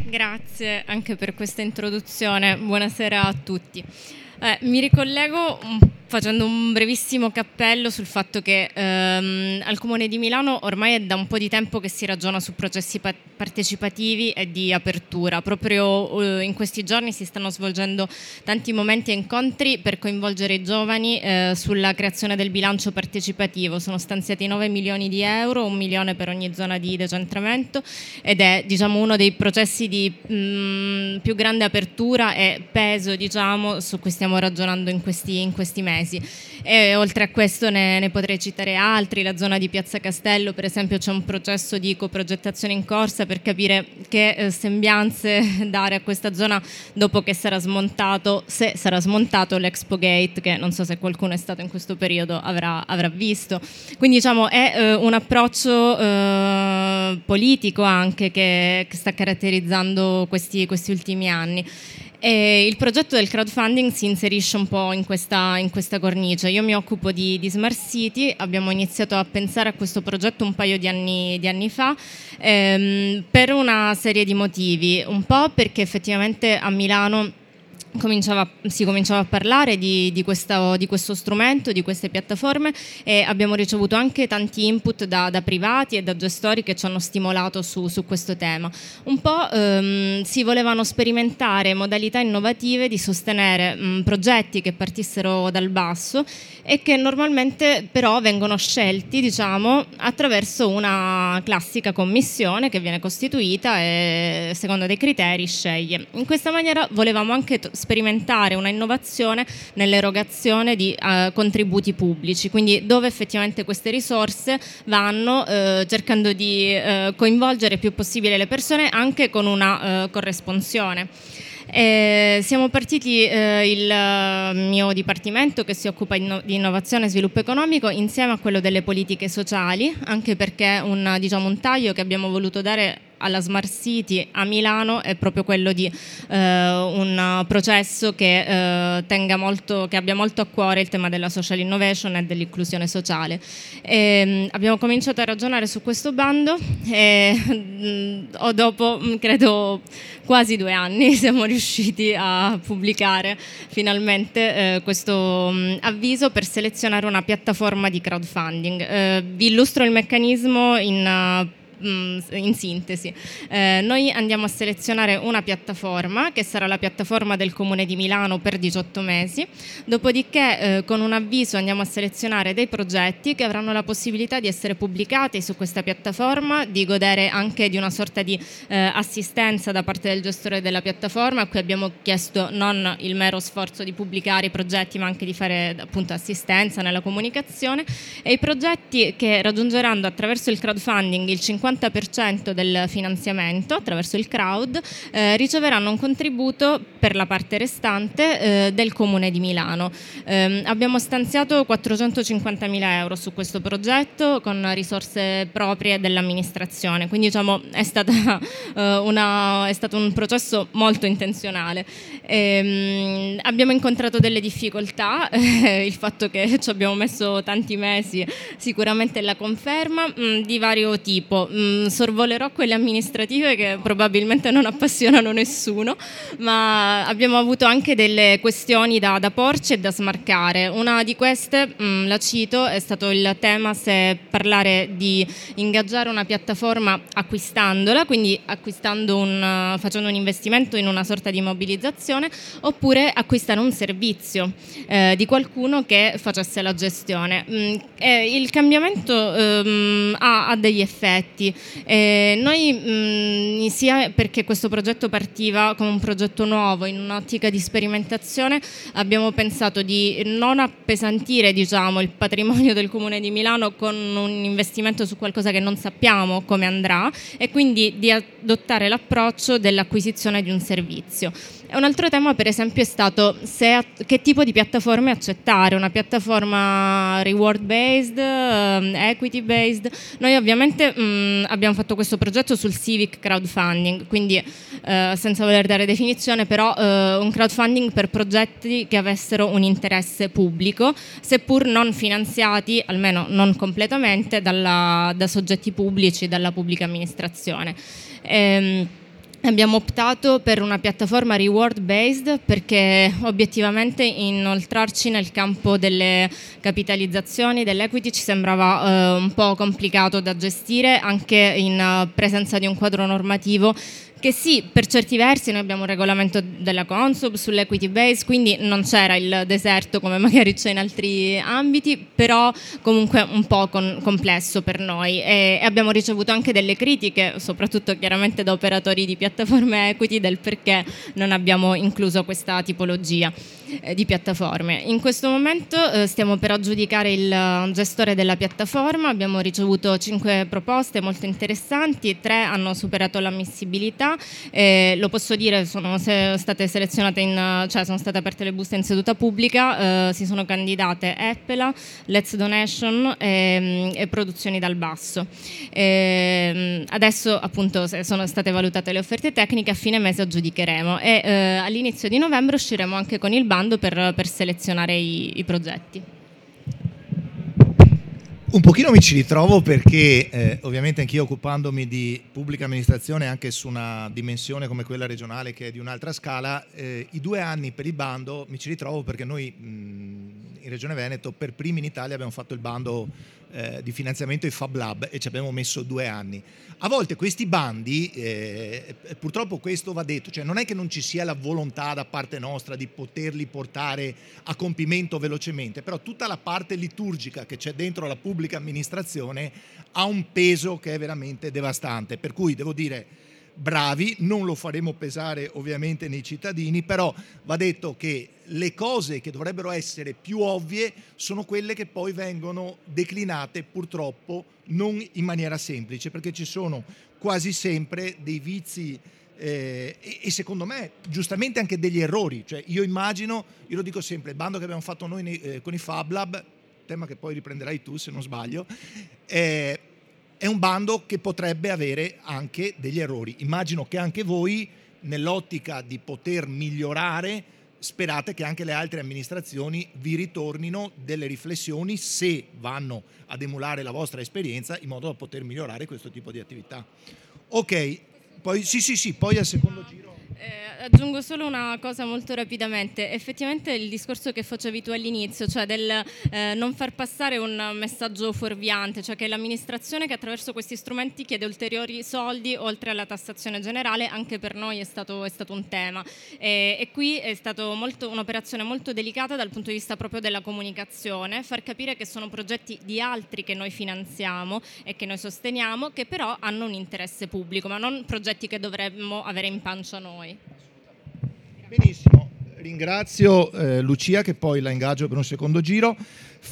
Grazie anche per questa introduzione, buonasera a tutti. Mi ricollego facendo un brevissimo cappello sul fatto che al Comune di Milano ormai è da un po' di tempo che si ragiona su processi partecipativi e di apertura. Proprio in questi giorni si stanno svolgendo tanti momenti e incontri per coinvolgere i giovani sulla creazione del bilancio partecipativo. Sono stanziati 9 milioni di euro, 1 milione per ogni zona di decentramento, ed è, diciamo, uno dei processi di più grande apertura e peso, diciamo, su cui stiamo ragionando in questi mesi. E oltre a questo ne potrei citare altri. La zona di Piazza Castello, per esempio, c'è un processo di coprogettazione in corsa per capire che sembianze dare a questa zona dopo che sarà smontato, se sarà smontato, l'Expo Gate, che non so se qualcuno è stato in questo periodo avrà visto. Quindi, diciamo, è un approccio politico anche che sta caratterizzando questi ultimi anni. E il progetto del crowdfunding si inserisce un po' in questa cornice. Io mi occupo di Smart City, abbiamo iniziato a pensare a questo progetto un paio di anni fa per una serie di motivi, un po' perché effettivamente a Milano si cominciava a parlare di questo strumento, di queste piattaforme, e abbiamo ricevuto anche tanti input da privati e da gestori che ci hanno stimolato su questo tema. Un po' si volevano sperimentare modalità innovative di sostenere progetti che partissero dal basso e che normalmente però vengono scelti, diciamo, attraverso una classica commissione che viene costituita e secondo dei criteri sceglie. In questa maniera volevamo anche sperimentare una innovazione nell'erogazione di contributi pubblici, quindi dove effettivamente queste risorse vanno, cercando di coinvolgere il più possibile le persone anche con una corresponsione. Siamo partiti, il mio dipartimento che si occupa di innovazione e sviluppo economico, insieme a quello delle politiche sociali, anche perché un taglio che abbiamo voluto dare alla Smart City a Milano è proprio quello di un processo che abbia molto a cuore il tema della social innovation e dell'inclusione sociale. Abbiamo cominciato a ragionare su questo bando e dopo, credo, quasi 2 anni siamo riusciti a pubblicare finalmente questo avviso per selezionare una piattaforma di crowdfunding. Vi illustro il meccanismo in sintesi. Noi andiamo a selezionare una piattaforma che sarà la piattaforma del Comune di Milano per 18 mesi, dopodiché con un avviso andiamo a selezionare dei progetti che avranno la possibilità di essere pubblicati su questa piattaforma, di godere anche di una sorta di assistenza da parte del gestore della piattaforma, a cui abbiamo chiesto non il mero sforzo di pubblicare i progetti ma anche di fare appunto assistenza nella comunicazione, e i progetti che raggiungeranno attraverso il crowdfunding il 50% del finanziamento attraverso il crowd riceveranno un contributo per la parte restante del Comune di Milano. Abbiamo stanziato 450.000 euro su questo progetto con risorse proprie dell'amministrazione, quindi, diciamo, è stato un processo molto intenzionale. Abbiamo incontrato delle difficoltà, il fatto che ci abbiamo messo tanti mesi sicuramente è la conferma, di vario tipo. Sorvolerò quelle amministrative che probabilmente non appassionano nessuno, ma abbiamo avuto anche delle questioni da porci e da smarcare. Una di queste, la cito, è stato il tema se parlare di ingaggiare una piattaforma acquistandola, quindi facendo un investimento in una sorta di mobilizzazione, oppure acquistare un servizio di qualcuno che facesse la gestione. Il cambiamento ha degli effetti. Noi, sia perché questo progetto partiva come un progetto nuovo in un'ottica di sperimentazione, abbiamo pensato di non appesantire, diciamo, il patrimonio del Comune di Milano con un investimento su qualcosa che non sappiamo come andrà, e quindi di adottare l'approccio dell'acquisizione di un servizio. Un altro tema, per esempio, è stato che tipo di piattaforme accettare, una piattaforma reward based, equity based. Noi ovviamente abbiamo fatto questo progetto sul civic crowdfunding, quindi senza voler dare definizione, però un crowdfunding per progetti che avessero un interesse pubblico, seppur non finanziati, almeno non completamente, da soggetti pubblici, dalla pubblica amministrazione. Abbiamo optato per una piattaforma reward based perché obiettivamente inoltrarci nel campo delle capitalizzazioni, dell'equity ci sembrava un po' complicato da gestire, anche in presenza di un quadro normativo che sì, per certi versi noi abbiamo un regolamento della Consob sull'equity base, quindi non c'era il deserto come magari c'è in altri ambiti, però comunque un po' complesso per noi, e abbiamo ricevuto anche delle critiche, soprattutto chiaramente da operatori di piattaforme equity, del perché non abbiamo incluso questa tipologia di piattaforme. In questo momento stiamo per aggiudicare il gestore della piattaforma, abbiamo ricevuto 5 proposte molto interessanti, 3 hanno superato l'ammissibilità. Lo posso dire, sono state selezionate cioè sono state aperte le buste in seduta pubblica, si sono candidate Appela, Let's Donation e Produzioni dal Basso. Adesso appunto sono state valutate le offerte tecniche, a fine mese aggiudicheremo e all'inizio di novembre usciremo anche con il bando per selezionare i progetti. Un pochino mi ci ritrovo perché ovviamente anch'io, occupandomi di pubblica amministrazione anche su una dimensione come quella regionale che è di un'altra scala, i 2 anni per il bando mi ci ritrovo perché noi in Regione Veneto per primi in Italia abbiamo fatto il bando di finanziamento ai Fab Lab e ci abbiamo messo 2 anni. A volte questi bandi, purtroppo questo va detto, cioè non è che non ci sia la volontà da parte nostra di poterli portare a compimento velocemente, però tutta la parte liturgica che c'è dentro la pubblica amministrazione ha un peso che è veramente devastante, per cui devo dire bravi, non lo faremo pesare ovviamente nei cittadini, però va detto che le cose che dovrebbero essere più ovvie sono quelle che poi vengono declinate purtroppo non in maniera semplice, perché ci sono quasi sempre dei vizi e secondo me giustamente anche degli errori. Cioè io immagino, io lo dico sempre, il bando che abbiamo fatto noi con i Fab Lab, tema che poi riprenderai tu se non sbaglio, è un bando che potrebbe avere anche degli errori. Immagino che anche voi, nell'ottica di poter migliorare, sperate che anche le altre amministrazioni vi ritornino delle riflessioni, se vanno ad emulare la vostra esperienza, in modo da poter migliorare questo tipo di attività. Ok, poi sì, poi al secondo giro. Aggiungo solo una cosa molto rapidamente, effettivamente il discorso che facevi tu all'inizio, cioè del non far passare un messaggio fuorviante, cioè che l'amministrazione che attraverso questi strumenti chiede ulteriori soldi oltre alla tassazione generale, anche per noi è stato un tema e qui è stato un'operazione molto delicata dal punto di vista proprio della comunicazione, far capire che sono progetti di altri che noi finanziamo e che noi sosteniamo, che però hanno un interesse pubblico, ma non progetti che dovremmo avere in pancia noi. Benissimo, ringrazio Lucia che poi la ingaggio per un secondo giro.